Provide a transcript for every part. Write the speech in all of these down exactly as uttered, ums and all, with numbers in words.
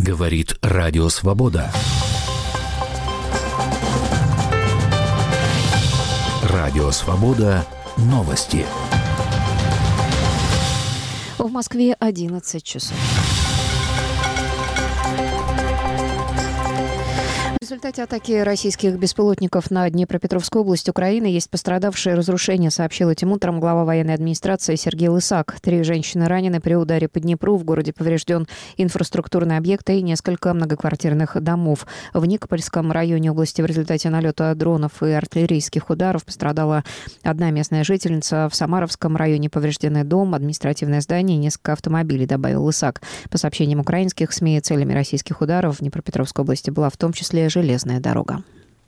Говорит Радио Свобода. Радио Свобода. Новости. В Москве одиннадцать часов. В результате атаки российских беспилотников на Днепропетровскую область Украины есть пострадавшие. Разрушения, сообщил этим утром глава военной администрации Сергей Лысак. Три женщины ранены при ударе по Днепру. В городе поврежден инфраструктурный объект и несколько многоквартирных домов. В Никопольском районе области в результате налета дронов и артиллерийских ударов пострадала одна местная жительница. В Самаровском районе повреждены дом, административное здание и несколько автомобилей, добавил Лысак. По сообщениям украинских СМИ, целями российских ударов в Днепропетровской области была в том числе железная дорога.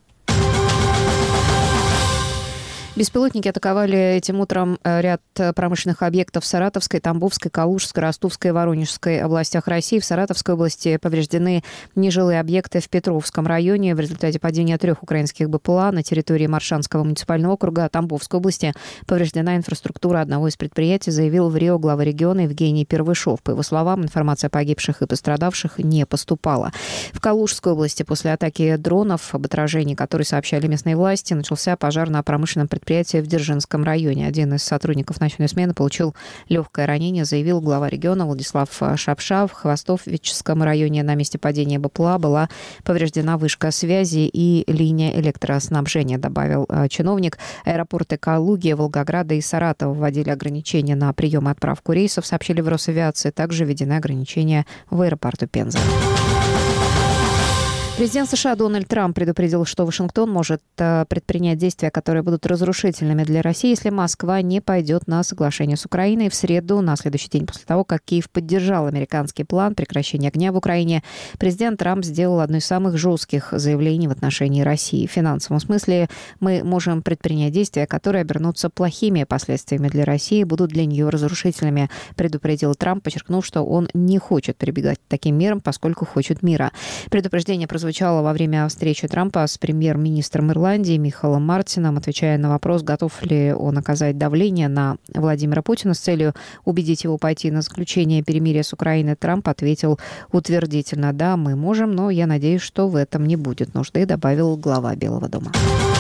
Беспилотники атаковали этим утром ряд промышленных объектов в Саратовской, Тамбовской, Калужской, Ростовской и Воронежской областях России. В Саратовской области повреждены нежилые объекты в Петровском районе. В результате падения трех украинских БПЛА на территории Моршанского муниципального округа Тамбовской области повреждена инфраструктура одного из предприятий, заявил в РИО глава региона Евгений Первышов. По его словам, информация о погибших и пострадавших не поступала. В Калужской области после атаки дронов, об отражении которой сообщали местные власти, начался пожар на промышленном предприятии в Дзержинском районе. Один из сотрудников ночной смены получил легкое ранение, заявил глава региона Владислав Шапша. В Хвостовическом районе на месте падения БПЛА была повреждена вышка связи и линия электроснабжения, добавил чиновник. Аэропорты Калуги, Волгограда и Саратова вводили ограничения на прием и отправку рейсов, сообщили в Росавиации. Также введены ограничения в аэропорту Пенза. Президент США Дональд Трамп предупредил, что Вашингтон может предпринять действия, которые будут разрушительными для России, если Москва не пойдет на соглашение с Украиной. В среду, на следующий день после того, как Киев поддержал американский план прекращения огня в Украине, президент Трамп сделал одно из самых жестких заявлений в отношении России. В финансовом смысле мы можем предпринять действия, которые обернутся плохими последствиями для России, будут для нее разрушительными, предупредил Трамп, подчеркнув, что он не хочет прибегать к таким мерам, поскольку хочет мира. Предупреждение прозвучало звучало во время встречи Трампа с премьер-министром Ирландии Михаилом Мартином, отвечая на вопрос, готов ли он оказать давление на Владимира Путина с целью убедить его пойти на заключение перемирия с Украиной. Трамп ответил утвердительно: «Да, мы можем, но я надеюсь, что в этом не будет нужды», добавил глава Белого дома.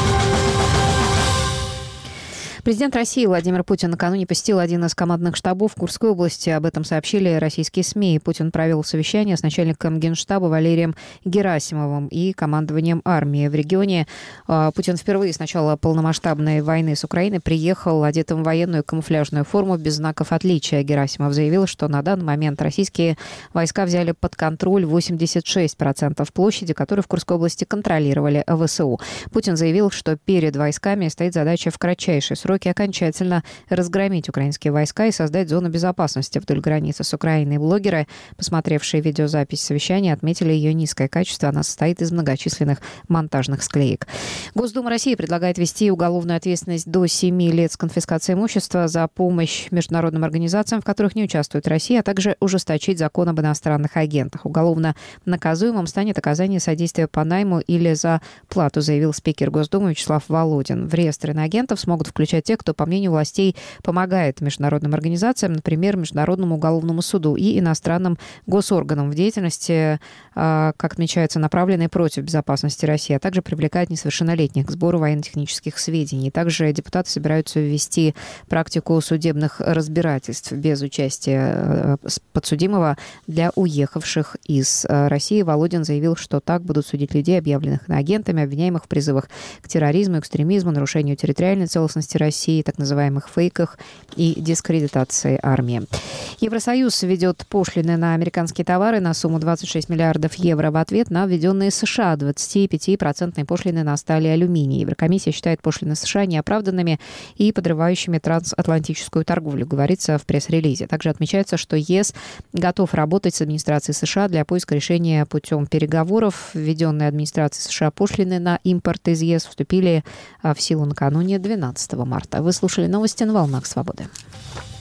Президент России Владимир Путин накануне посетил один из командных штабов в Курской области. Об этом сообщили российские СМИ. Путин провел совещание с начальником Генштаба Валерием Герасимовым и командованием армии в регионе. Путин впервые с начала полномасштабной войны с Украиной приехал одетым в военную камуфляжную форму без знаков отличия. Герасимов заявил, что на данный момент российские войска взяли под контроль восемьдесят шесть процентов площади, которую в Курской области контролировали ВСУ. Путин заявил, что перед войсками стоит задача в кратчайший срок окончательно разгромить украинские войска и создать зону безопасности вдоль границы с Украиной. Блогеры, посмотревшие видеозапись совещания, отметили ее низкое качество. Она состоит из многочисленных монтажных склеек. Госдума России предлагает ввести уголовную ответственность до семи лет с конфискацией имущества за помощь международным организациям, в которых не участвует Россия, а также ужесточить закон об иностранных агентах. Уголовно наказуемым станет оказание содействия по найму или за плату, заявил спикер Госдумы Вячеслав Володин. В реестр иноагентов смогут включать те, кто, по мнению властей, помогает международным организациям, например, Международному уголовному суду и иностранным госорганам в деятельности, как отмечается, направленной против безопасности России, а также привлекает несовершеннолетних к сбору военно-технических сведений. Также депутаты собираются ввести практику судебных разбирательств без участия подсудимого для уехавших из России. Володин заявил, что так будут судить людей, объявленных иноагентами, обвиняемых в призывах к терроризму, экстремизму, нарушению территориальной целостности России, так называемых фейках и дискредитации армии. Евросоюз введет пошлины на американские товары на сумму двадцать шесть миллиардов евро в ответ на введенные США двадцать пять процентов пошлины на сталь и алюминий. Еврокомиссия считает пошлины США неоправданными и подрывающими трансатлантическую торговлю, говорится в пресс-релизе. Также отмечается, что ЕС готов работать с администрацией США для поиска решения путем переговоров. Введенные администрацией США пошлины на импорт из ЕС вступили в силу накануне двенадцатого марта. Вы слушали новости на «Волнах Свободы».